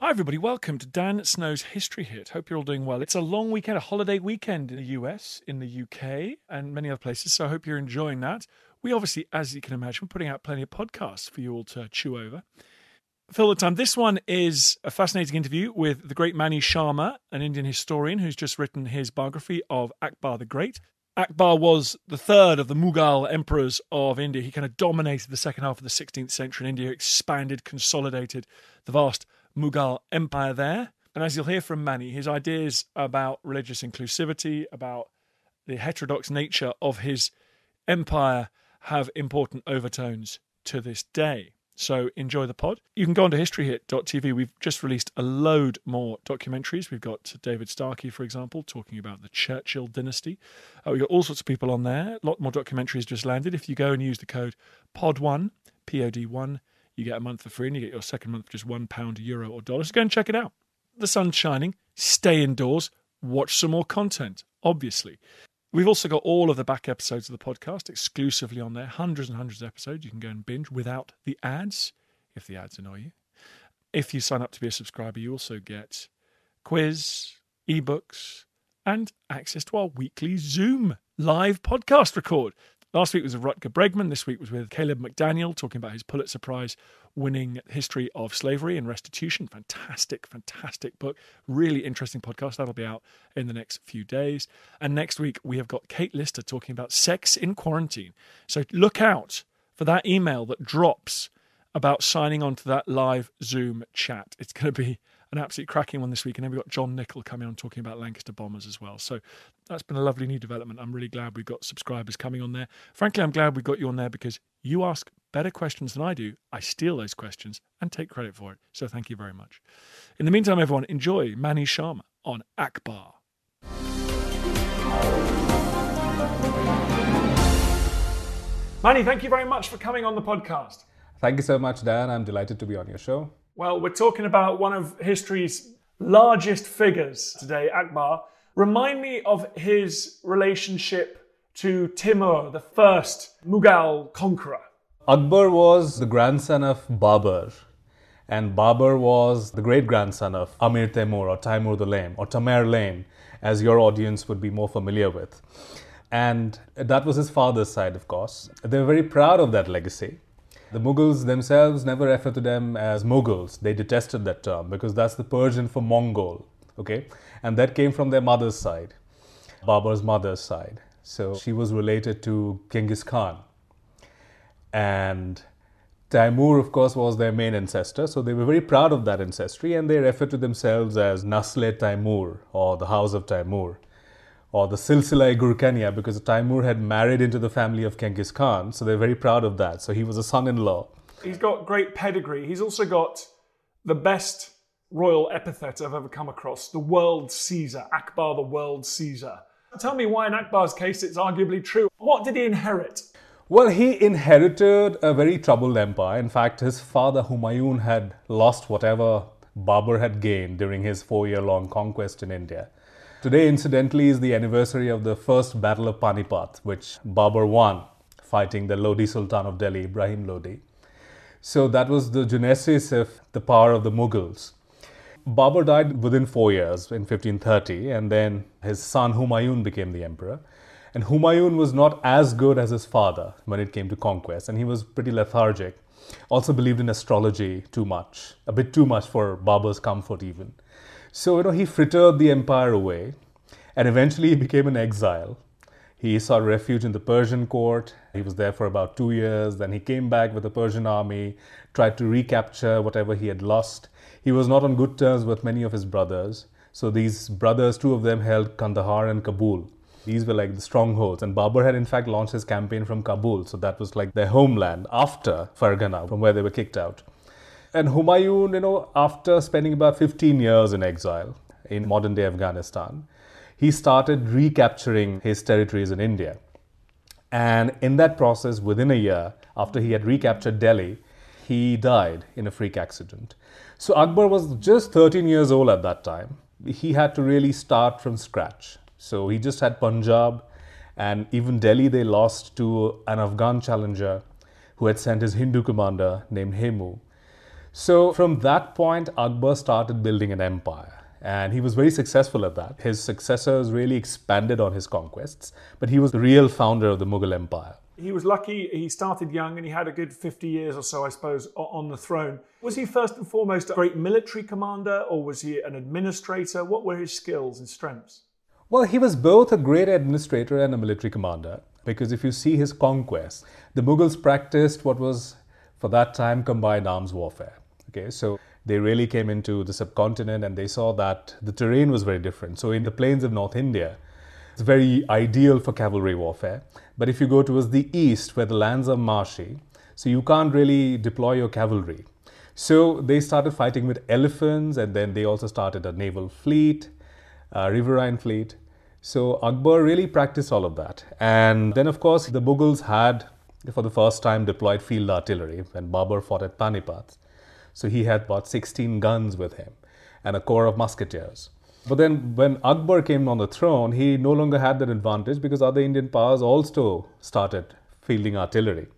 Hi everybody, welcome to Dan Snow's History Hit. Hope you're all doing well. It's a long weekend, a holiday weekend in the US, in the UK, and many other places, so I hope you're enjoying that. We obviously, as you can imagine, we're putting out plenty of podcasts for you all to chew over. Fill the time. This one is a fascinating interview with the great Mani Sharma, an Indian historian who's just written his biography of Akbar the Great. Akbar was the third of the Mughal emperors of India. He kind of dominated the second half of the 16th century in India, expanded, consolidated the vast Mughal Empire there. And as you'll hear from Mani, his ideas about religious inclusivity, about the heterodox nature of his empire have important overtones to this day. So enjoy the pod. You can go on to historyhit.tv. We've just released a load more documentaries. We've got David Starkey, for example, talking about the Churchill dynasty. We've got all sorts of people on there. A lot more documentaries just landed. If you go and use the code POD1, POD1, you get a month for free and you get your second month for just £1, euro or dollars. Go and check it out. The sun's shining. Stay indoors. Watch some more content, obviously. We've also got all of the back episodes of the podcast exclusively on there. Hundreds and hundreds of episodes. You can go and binge without the ads, if the ads annoy you. If you sign up to be a subscriber, you also get quiz, ebooks, and access to our weekly Zoom live podcast record. Last week was with Rutger Bregman. This week was with Caleb McDaniel, talking about his Pulitzer Prize-winning history of slavery and restitution. Fantastic, fantastic book. Really interesting podcast. That'll be out in the next few days. And next week, we have got Kate Lister talking about sex in quarantine. So look out for that email that drops about signing on to that live Zoom chat. It's going to be an absolute cracking one this week. And then we've got John Nichol coming on talking about Lancaster bombers as well. So that's been a lovely new development. I'm really glad we've got subscribers coming on there. Frankly, I'm glad we got you on there because you ask better questions than I do. I steal those questions and take credit for it. So thank you very much. In the meantime, everyone, enjoy Mani Sharma on Akbar. Mani, thank you very much for coming on the podcast. Thank you so much, Dan. I'm delighted to be on your show. Well, we're talking about one of history's largest figures today, Akbar. Remind me of his relationship to Timur, the first Mughal conqueror. Akbar was the grandson of Babur, and Babur was the great-grandson of Amir Temur, or Timur the Lame, or Tamer Lame, as your audience would be more familiar with. And that was his father's side, of course. They were very proud of that legacy. The Mughals themselves never referred to them as Mughals. They detested that term because that's the Persian for Mongol, okay? And that came from their mother's side, Babur's mother's side. So she was related to Genghis Khan. And Timur, of course, was their main ancestor. So they were very proud of that ancestry and they referred to themselves as Nasl-e-Timur, or the House of Timur, or the Silsila-e-Gurkania, because Timur had married into the family of Genghis Khan, so they're very proud of that. So he was a son-in-law. He's got great pedigree. He's also got the best royal epithet I've ever come across, the World Caesar, Akbar the World Caesar. Tell me why in Akbar's case it's arguably true. What did he inherit? Well, he inherited a very troubled empire. In fact, his father Humayun had lost whatever Babur had gained during his 4-year-long conquest in India. Today, incidentally, is the anniversary of the first Battle of Panipat, which Babur won, fighting the Lodi Sultan of Delhi, Ibrahim Lodi. So that was the genesis of the power of the Mughals. Babur died within 4 years, in 1530, and then his son Humayun became the emperor. And Humayun was not as good as his father when it came to conquest, and he was pretty lethargic. Also believed in astrology too much, a bit too much for Babur's comfort even. So, he frittered the empire away and eventually he became an exile. He sought refuge in the Persian court. He was there for about 2 years. Then he came back with the Persian army, tried to recapture whatever he had lost. He was not on good terms with many of his brothers. So these brothers, 2 of them held Kandahar and Kabul. These were like the strongholds. And Babur had in fact launched his campaign from Kabul. So that was like their homeland after Fargana, from where they were kicked out. And Humayun, after spending about 15 years in exile in modern-day Afghanistan, he started recapturing his territories in India. And in that process, within a year, after he had recaptured Delhi, he died in a freak accident. So Akbar was just 13 years old at that time. He had to really start from scratch. So he just had Punjab, and even Delhi they lost to an Afghan challenger who had sent his Hindu commander named Hemu. So from that point, Akbar started building an empire. And he was very successful at that. His successors really expanded on his conquests, but he was the real founder of the Mughal Empire. He was lucky. He started young and he had a good 50 years or so, I suppose, on the throne. Was he first and foremost a great military commander, or was he an administrator? What were his skills and strengths? Well, he was both a great administrator and a military commander, because if you see his conquests, the Mughals practiced what was, for that time, combined arms warfare. Okay, so they really came into the subcontinent and they saw that the terrain was very different. So in the plains of North India, it's very ideal for cavalry warfare. But if you go towards the east, where the lands are marshy, so you can't really deploy your cavalry. So they started fighting with elephants, and then they also started a naval fleet, a riverine fleet. So Akbar really practiced all of that. And then, of course, the Mughals had, for the first time, deployed field artillery when Babur fought at Panipat. So he had about 16 guns with him and a corps of musketeers. But then when Akbar came on the throne, he no longer had that advantage because other Indian powers also started fielding artillery.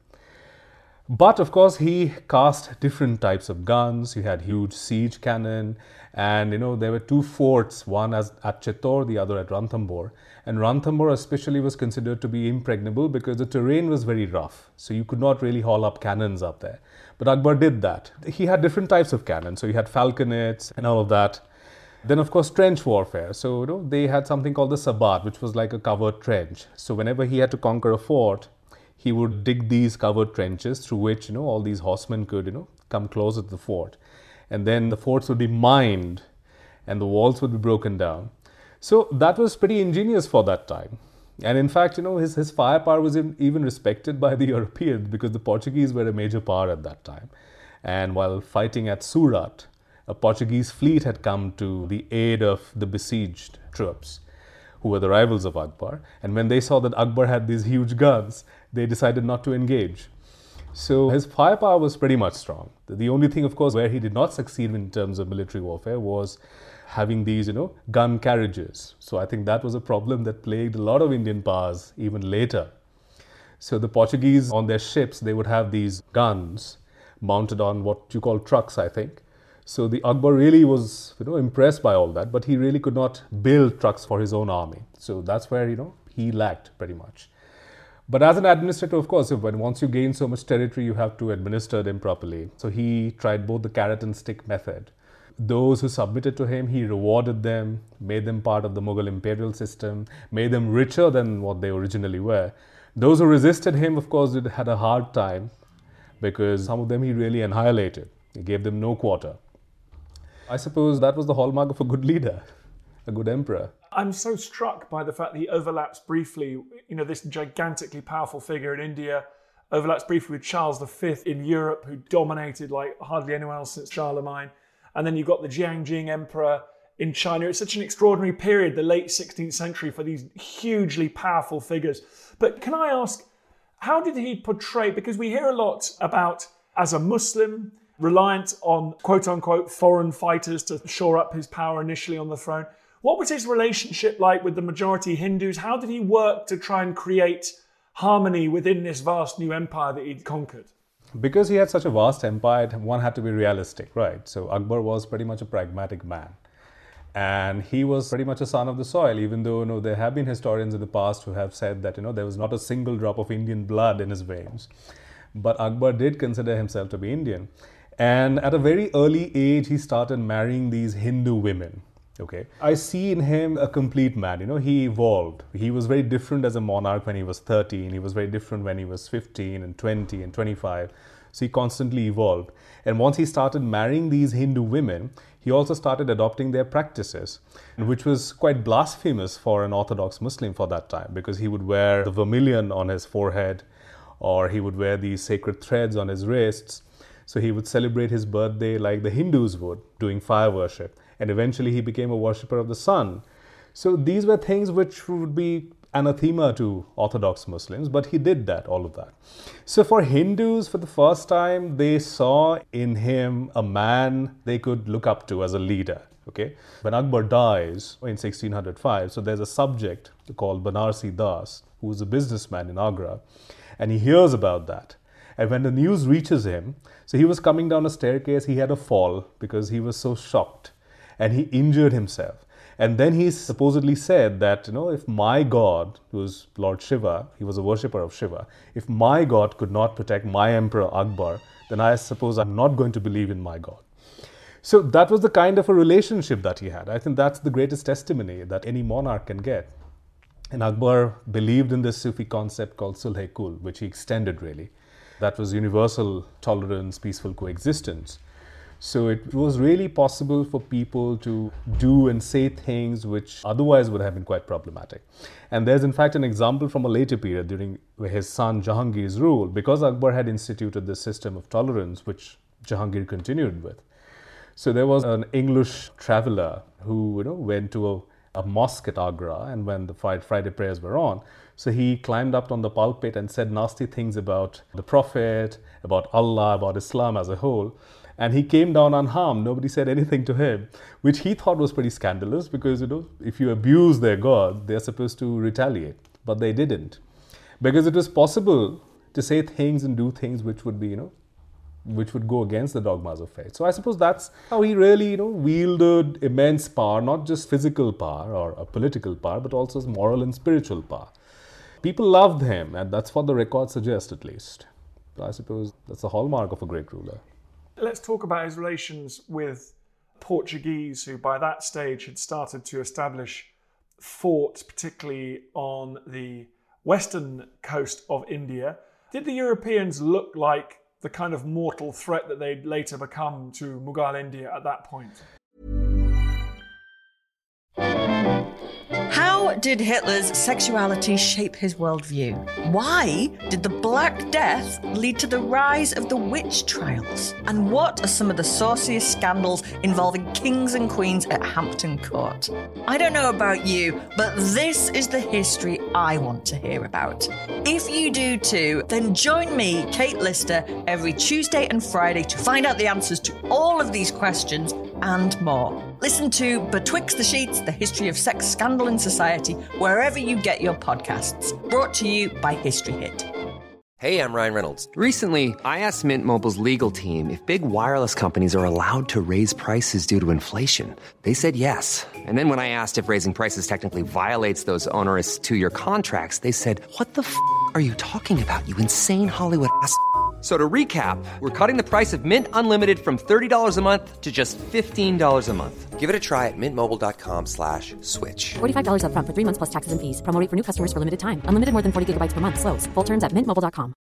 But of course, he cast different types of guns. You had huge siege cannon, and there were two forts, one at Chittor, the other at Ranthambore. And Ranthambore especially was considered to be impregnable because the terrain was very rough. So you could not really haul up cannons up there. But Akbar did that. He had different types of cannons. So you had falconets and all of that. Then, of course, trench warfare. So, they had something called the Sabat, which was like a covered trench. So whenever he had to conquer a fort, he would dig these covered trenches through which, all these horsemen could, come closer to the fort. And then the forts would be mined and the walls would be broken down. So that was pretty ingenious for that time. And in fact, his firepower was even respected by the Europeans because the Portuguese were a major power at that time. And while fighting at Surat, a Portuguese fleet had come to the aid of the besieged troops, who were the rivals of Akbar. And when they saw that Akbar had these huge guns, they decided not to engage. So his firepower was pretty much strong. The only thing, of course, where he did not succeed in terms of military warfare was having these, gun carriages. So I think that was a problem that plagued a lot of Indian powers even later. So the Portuguese, on their ships, they would have these guns mounted on what you call trucks, I think. So the Akbar really was, impressed by all that, but he really could not build trucks for his own army. So that's where, he lacked pretty much. But as an administrator, of course, once you gain so much territory, you have to administer them properly. So he tried both the carrot and stick method. Those who submitted to him, he rewarded them, made them part of the Mughal imperial system, made them richer than what they originally were. Those who resisted him, of course, had a hard time because some of them he really annihilated. He gave them no quarter. I suppose that was the hallmark of a good leader, a good emperor. I'm so struck by the fact that he overlaps briefly, this gigantically powerful figure in India, overlaps briefly with Charles V in Europe, who dominated like hardly anyone else since Charlemagne. And then you've got the Jiangjing Emperor in China. It's such an extraordinary period, the late 16th century, for these hugely powerful figures. But can I ask, how did he portray, because we hear a lot about, as a Muslim, reliant on quote-unquote foreign fighters to shore up his power initially on the throne. What was his relationship like with the majority Hindus? How did he work to try and create harmony within this vast new empire that he'd conquered? Because he had such a vast empire, one had to be realistic, right? So Akbar was pretty much a pragmatic man. And he was pretty much a son of the soil, even though there have been historians in the past who have said that there was not a single drop of Indian blood in his veins. But Akbar did consider himself to be Indian. And at a very early age, he started marrying these Hindu women. Okay, I see in him a complete man. He evolved. He was very different as a monarch when he was 13. He was very different when he was 15 and 20 and 25. So he constantly evolved. And once he started marrying these Hindu women, he also started adopting their practices, which was quite blasphemous for an Orthodox Muslim for that time, because he would wear the vermilion on his forehead, or he would wear these sacred threads on his wrists. So he would celebrate his birthday like the Hindus would, doing fire worship. And eventually he became a worshipper of the sun. So these were things which would be anathema to Orthodox Muslims, but he did that, all of that. So for Hindus, for the first time, they saw in him a man they could look up to as a leader. Okay, when Akbar dies in 1605, so there's a subject called Banarsi Das, who was a businessman in Agra, and he hears about that. And when the news reaches him, so he was coming down a staircase, he had a fall because he was so shocked and he injured himself. And then he supposedly said that, if my God, who was Lord Shiva, he was a worshipper of Shiva, if my God could not protect my emperor Akbar, then I suppose I'm not going to believe in my God. So that was the kind of a relationship that he had. I think that's the greatest testimony that any monarch can get. And Akbar believed in this Sufi concept called Sulh-e-Kul, which he extended really. That was universal tolerance, peaceful coexistence. So it was really possible for people to do and say things which otherwise would have been quite problematic. And there's in fact an example from a later period during his son Jahangir's rule, because Akbar had instituted this system of tolerance, which Jahangir continued with. So there was an English traveler who went to a mosque at Agra, and when the Friday prayers were on, so he climbed up on the pulpit and said nasty things about the Prophet, about Allah, about Islam as a whole. And he came down unharmed. Nobody said anything to him, which he thought was pretty scandalous because, if you abuse their God, they're supposed to retaliate. But they didn't. Because it was possible to say things and do things which would be, which would go against the dogmas of faith. So I suppose that's how he really, wielded immense power, not just physical power or a political power, but also moral and spiritual power. People loved him, and that's what the records suggest at least. So I suppose that's the hallmark of a great ruler. Let's talk about his relations with Portuguese, who by that stage had started to establish forts, particularly on the western coast of India. Did the Europeans look like the kind of mortal threat that they'd later become to Mughal India at that point? How did Hitler's sexuality shape his worldview? Why did the Black Death lead to the rise of the witch trials? And what are some of the sauciest scandals involving kings and queens at Hampton Court? I don't know about you, but this is the history I want to hear about. If you do too, then join me, Kate Lister, every Tuesday and Friday to find out the answers to all of these questions and more. Listen to Betwixt the Sheets, the history of sex scandal in society, wherever you get your podcasts. Brought to you by History Hit. Hey, I'm Ryan Reynolds. Recently, I asked Mint Mobile's legal team if big wireless companies are allowed to raise prices due to inflation. They said yes. And then when I asked if raising prices technically violates those onerous two-year contracts, they said, "What the f*** are you talking about, you insane Hollywood ass?" So to recap, we're cutting the price of Mint Unlimited from $30 a month to just $15 a month. Give it a try at mintmobile.com/switch. $45 up front for 3 months plus taxes and fees. Promo rate for new customers for limited time. Unlimited more than 40 gigabytes per month. Slows full terms at mintmobile.com.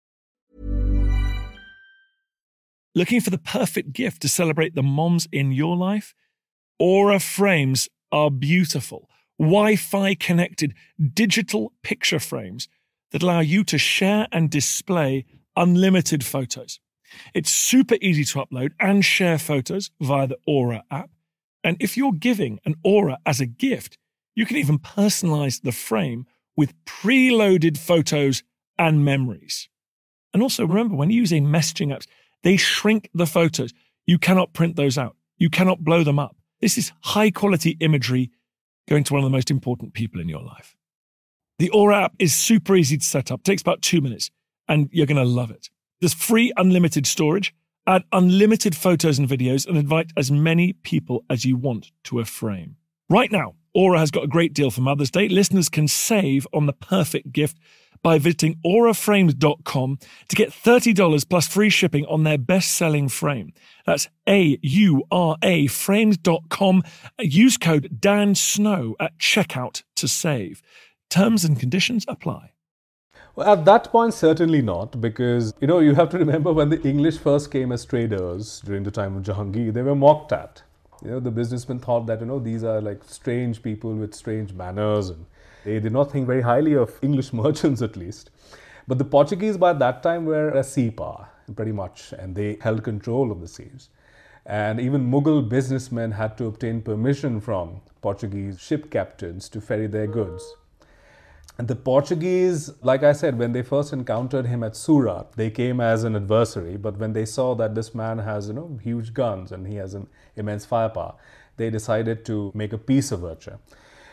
Looking for the perfect gift to celebrate the moms in your life? Aura frames are beautiful. Wi-Fi connected digital picture frames that allow you to share and display unlimited photos. It's super easy to upload and share photos via the Aura app. And if you're giving an Aura as a gift, you can even personalize the frame with preloaded photos and memories. And also remember, when using messaging apps, they shrink the photos. You cannot print those out. You cannot blow them up. This is high quality imagery going to one of the most important people in your life. The Aura app is super easy to set up. It takes about 2 minutes. And you're going to love it. There's free unlimited storage, add unlimited photos and videos, and invite as many people as you want to a frame. Right now, Aura has got a great deal for Mother's Day. Listeners can save on the perfect gift by visiting auraframes.com to get $30 plus free shipping on their best-selling frame. That's AURA frames.com. Use code DANSNOW at checkout to save. Terms and conditions apply. Well, at that point, certainly not, because, you have to remember when the English first came as traders during the time of Jahangir, they were mocked at. The businessmen thought that, these are like strange people with strange manners, and they did not think very highly of English merchants at least. But the Portuguese by that time were a sea power, pretty much, and they held control of the seas. And even Mughal businessmen had to obtain permission from Portuguese ship captains to ferry their goods. And the Portuguese, like I said, when they first encountered him at Surat, they came as an adversary. But when they saw that this man has, huge guns and he has an immense firepower, they decided to make a peace overture.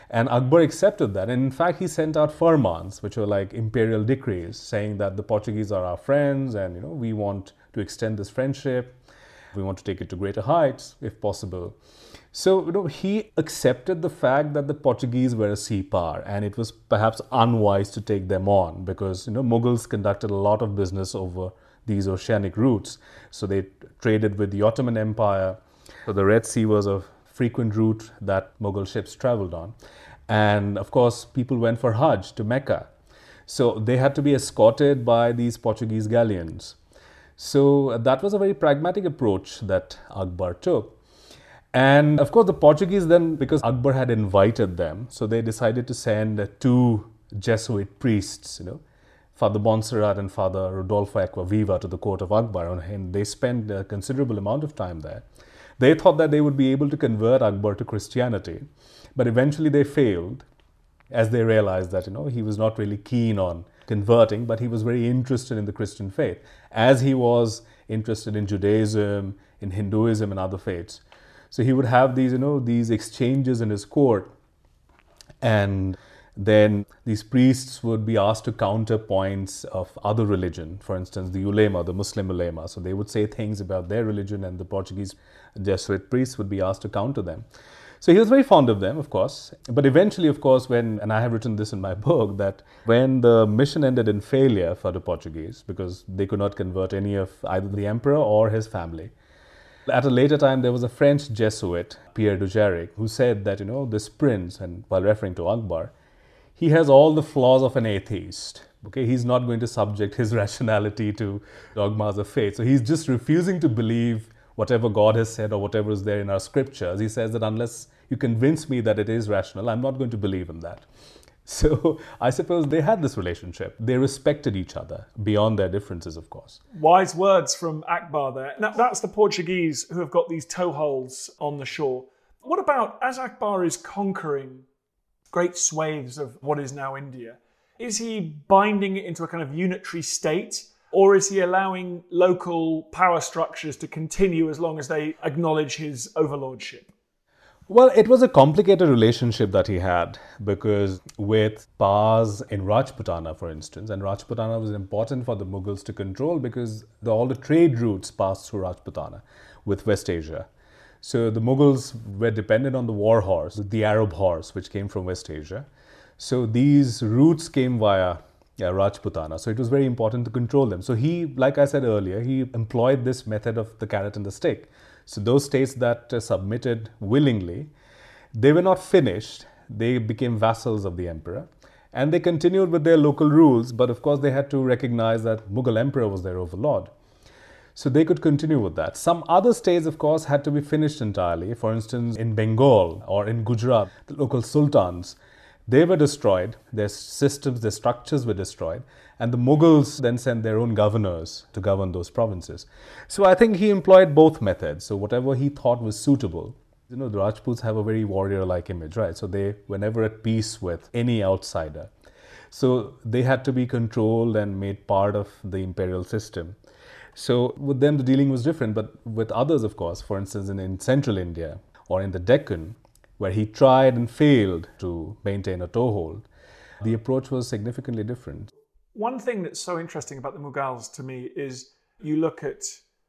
And Akbar accepted that. And in fact, he sent out firmans, which were like imperial decrees, saying that the Portuguese are our friends and, we want to extend this friendship. We want to take it to greater heights, if possible. So, he accepted the fact that the Portuguese were a sea power, and it was perhaps unwise to take them on because, Mughals conducted a lot of business over these oceanic routes. So they traded with the Ottoman Empire. So the Red Sea was a frequent route that Mughal ships traveled on. And of course, people went for Hajj to Mecca. So they had to be escorted by these Portuguese galleons. So that was a very pragmatic approach that Akbar took. And of course, the Portuguese then, because Akbar had invited them, so they decided to send 2 Jesuit priests, Father Montserrat and Father Rodolfo Acquaviva, to the court of Akbar, and they spent a considerable amount of time there. They thought that they would be able to convert Akbar to Christianity, but eventually they failed as they realized that, he was not really keen on converting, but he was very interested in the Christian faith, as he was interested in Judaism, in Hinduism and other faiths. So he would have these, these exchanges in his court, and then these priests would be asked to counter points of other religion, for instance, the ulema, the Muslim ulema. So they would say things about their religion, and the Portuguese Jesuit priests would be asked to counter them. So he was very fond of them, of course. But eventually, of course, and I have written this in my book, that when the mission ended in failure for the Portuguese, because they could not convert any of either the emperor or his family, at a later time, there was a French Jesuit, Pierre Dujarric, who said that, this prince, and while referring to Akbar, he has all the flaws of an atheist. Okay, he's not going to subject his rationality to dogmas of faith. So he's just refusing to believe whatever God has said or whatever is there in our scriptures. He says that unless you convince me that it is rational, I'm not going to believe in that. So I suppose they had this relationship. They respected each other beyond their differences, of course. Wise words from Akbar there. Now, that's the Portuguese who have got these toeholds on the shore. What about, as Akbar is conquering great swathes of what is now India, is he binding it into a kind of unitary state, or is he allowing local power structures to continue as long as they acknowledge his overlordship? Well, it was a complicated relationship that he had, because with powers in Rajputana, for instance, and Rajputana was important for the Mughals to control because all the trade routes passed through Rajputana with West Asia. So the Mughals were dependent on the war horse, the Arab horse, which came from West Asia. So these routes came via Rajputana. So it was very important to control them. So he, like I said earlier, he employed this method of the carrot and the stick. So those states that submitted willingly, they were not finished. They became vassals of the emperor. And they continued with their local rules. But of course, they had to recognize that Mughal emperor was their overlord. So they could continue with that. Some other states, of course, had to be finished entirely. For instance, in Bengal or in Gujarat, the local sultans, they were destroyed. Their systems, their structures were destroyed. And the Mughals then sent their own governors to govern those provinces. So I think he employed both methods. So whatever he thought was suitable. The Rajputs have a very warrior-like image, right? So they were never at peace with any outsider. So they had to be controlled and made part of the imperial system. So with them, the dealing was different. But with others, of course, for instance, in central India or in the Deccan, where he tried and failed to maintain a toehold, the approach was significantly different. One thing that's so interesting about the Mughals to me is you look at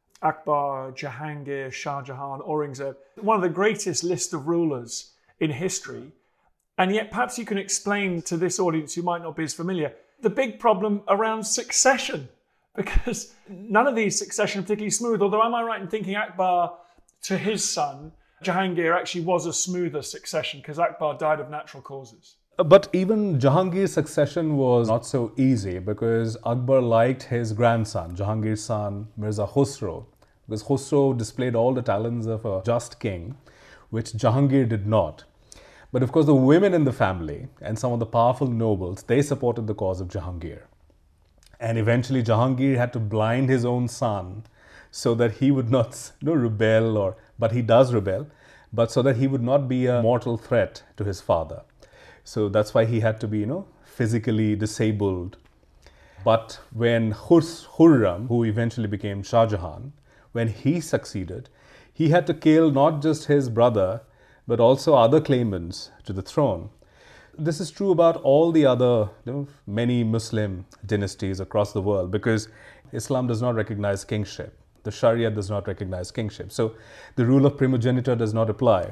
Akbar, Jahangir, Shah Jahan, Aurangzeb, one of the greatest list of rulers in history. And yet perhaps you can explain to this audience who might not be as familiar, the big problem around succession. Because none of these succession are particularly smooth, although am I right in thinking Akbar to his son, Jahangir, actually was a smoother succession because Akbar died of natural causes? But even Jahangir's succession was not so easy because Akbar liked his grandson, Jahangir's son, Mirza Khusro, because Khusro displayed all the talents of a just king, which Jahangir did not. But of course, the women in the family and some of the powerful nobles, they supported the cause of Jahangir. And eventually Jahangir had to blind his own son so that he would not rebel, but he does rebel, but so that he would not be a mortal threat to his father. So that's why he had to be, physically disabled. But when Khurram, who eventually became Shah Jahan, when he succeeded, he had to kill not just his brother, but also other claimants to the throne. This is true about all the other, many Muslim dynasties across the world, because Islam does not recognize kingship. The Sharia does not recognize kingship. So the rule of primogeniture does not apply.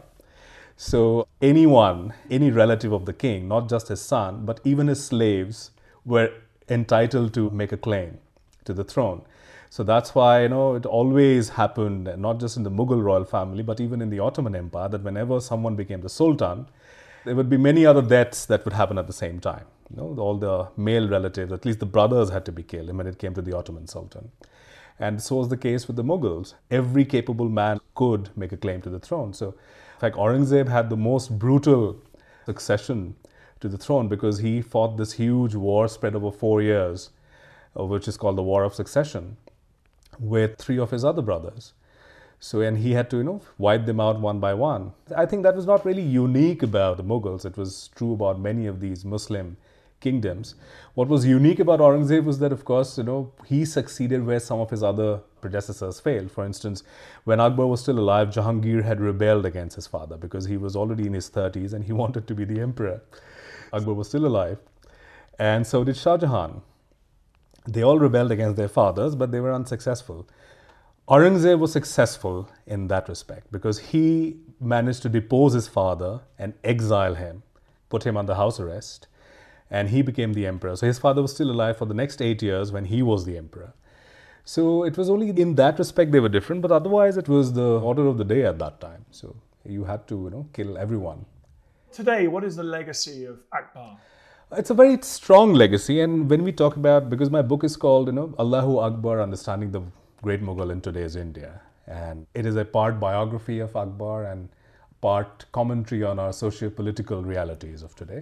So anyone, any relative of the king, not just his son, but even his slaves, were entitled to make a claim to the throne. So that's why, it always happened, not just in the Mughal royal family, but even in the Ottoman Empire, that whenever someone became the sultan, there would be many other deaths that would happen at the same time. All the male relatives, at least the brothers, had to be killed when it came to the Ottoman sultan. And so was the case with the Mughals. Every capable man could make a claim to the throne. So, in fact, Aurangzeb had the most brutal succession to the throne because he fought this huge war spread over 4 years, which is called the War of Succession, with 3 of his other brothers. So, and he had to, wipe them out one by one. I think that was not really unique about the Mughals. It was true about many of these Muslim kingdoms. What was unique about Aurangzeb was that, of course, he succeeded where some of his other predecessors failed. For instance, when Akbar was still alive, Jahangir had rebelled against his father because he was already in his 30s and he wanted to be the emperor. Akbar was still alive, and so did Shah Jahan. They all rebelled against their fathers, but they were unsuccessful. Aurangzeb was successful in that respect because he managed to depose his father and exile him, put him under house arrest, and he became the emperor. So his father was still alive for the next 8 years when he was the emperor. So it was only in that respect they were different, but otherwise it was the order of the day at that time. So you had to, kill everyone. Today, what is the legacy of Akbar? It's a very strong legacy, and when we talk about, because my book is called, Allahu Akbar, Understanding the Great Mughal in Today's India. And it is a part biography of Akbar and part commentary on our socio-political realities of today.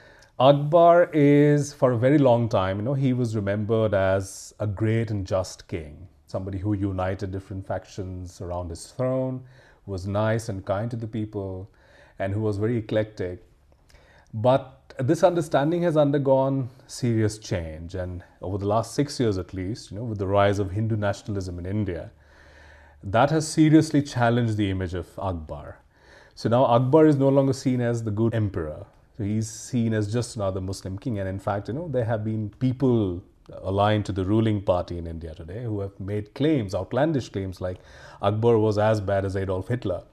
Akbar is, for a very long time, he was remembered as a great and just king, somebody who united different factions around his throne, who was nice and kind to the people, and who was very eclectic. But this understanding has undergone serious change, and over the last 6 years at least, with the rise of Hindu nationalism in India, that has seriously challenged the image of Akbar. So now Akbar is no longer seen as the good emperor. So he's seen as just another Muslim king. And in fact, there have been people aligned to the ruling party in India today who have made claims, outlandish claims, like Akbar was as bad as Adolf Hitler.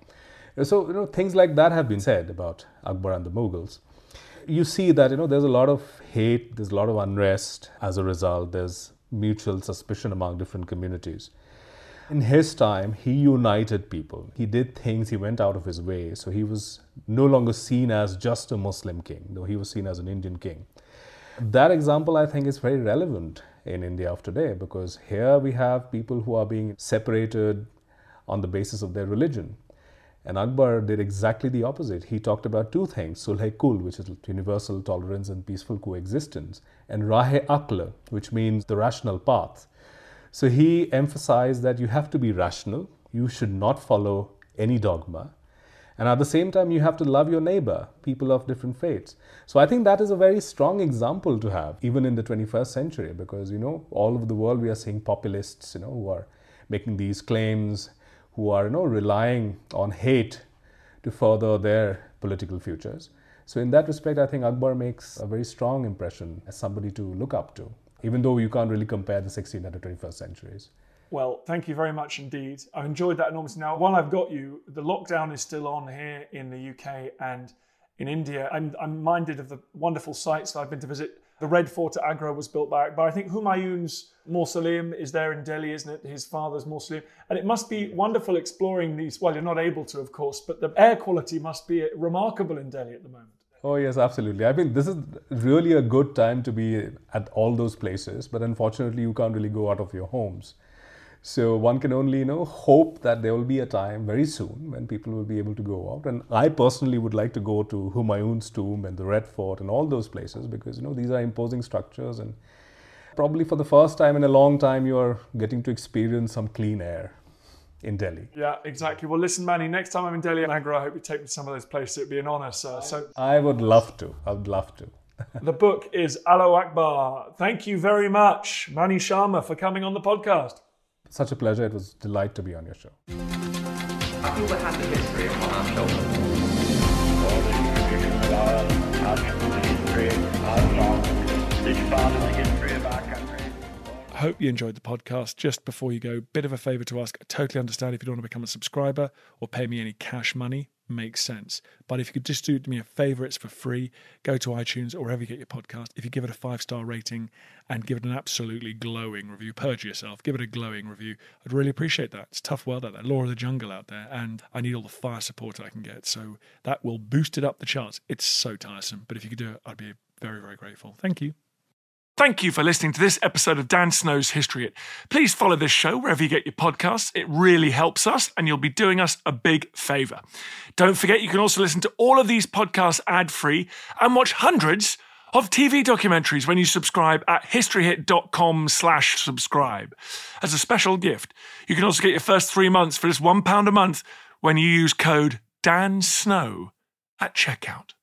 So, things like that have been said about Akbar and the Mughals. You see that, there's a lot of hate, there's a lot of unrest as a result. There's mutual suspicion among different communities. In his time, he united people. He did things, he went out of his way. So he was no longer seen as just a Muslim king, though he was seen as an Indian king. That example, I think, is very relevant in India of today, because here we have people who are being separated on the basis of their religion. And Akbar did exactly the opposite. He talked about 2 things, Sulh-e-Kul, which is universal tolerance and peaceful coexistence, and Rah-e-Aql, which means the rational path. So he emphasized that you have to be rational, you should not follow any dogma, and at the same time you have to love your neighbor, people of different faiths. So I think that is a very strong example to have, even in the 21st century, because, all over the world we are seeing populists, who are making these claims, who are, relying on hate to further their political futures. So in that respect, I think Akbar makes a very strong impression as somebody to look up to, even though you can't really compare the 16th and the 21st centuries. Well, thank you very much indeed. I enjoyed that enormously. Now, while I've got you, the lockdown is still on here in the UK and in India. I'm minded of the wonderful sites that I've been to visit. The Red Fort at Agra was built by Akbar. I think Humayun's mausoleum is there in Delhi, isn't it? His father's mausoleum. And it must be wonderful exploring these. Well, you're not able to, of course, but the air quality must be remarkable in Delhi at the moment. Oh, yes, absolutely. I mean, this is really a good time to be at all those places, but unfortunately, you can't really go out of your homes. So one can only, hope that there will be a time very soon when people will be able to go out. And I personally would like to go to Humayun's tomb and the Red Fort and all those places because, these are imposing structures, and probably for the first time in a long time, you are getting to experience some clean air in Delhi. Yeah, exactly. Well, listen, Mani, next time I'm in Delhi and Agra, I hope you take me to some of those places. It'd be an honour, sir. So I would love to. I would love to. The book is Allahu Akbar. Thank you very much, Mani Sharma, for coming on the podcast. Such a pleasure. It was a delight to be on your show. I feel we have the history on our shoulders. hope you enjoyed the podcast. Just before you go, bit of a favour to ask. I totally understand if you don't want to become a subscriber or pay me any cash money. Makes sense. But if you could just do me a favour, it's for free. Go to iTunes or wherever you get your podcast. If you give it a 5-star rating and give it an absolutely glowing review, purge yourself, give it a glowing review. I'd really appreciate that. It's a tough world out there, law of the jungle out there, and I need all the fire support I can get. So that will boost it up the charts. It's so tiresome. But if you could do it, I'd be very, very grateful. Thank you. Thank you for listening to this episode of Dan Snow's History Hit. Please follow this show wherever you get your podcasts. It really helps us, and you'll be doing us a big favour. Don't forget, you can also listen to all of these podcasts ad-free and watch hundreds of TV documentaries when you subscribe at historyhit.com/subscribe. As a special gift, you can also get your first 3 months for just £1 a month when you use code DANSNOW at checkout.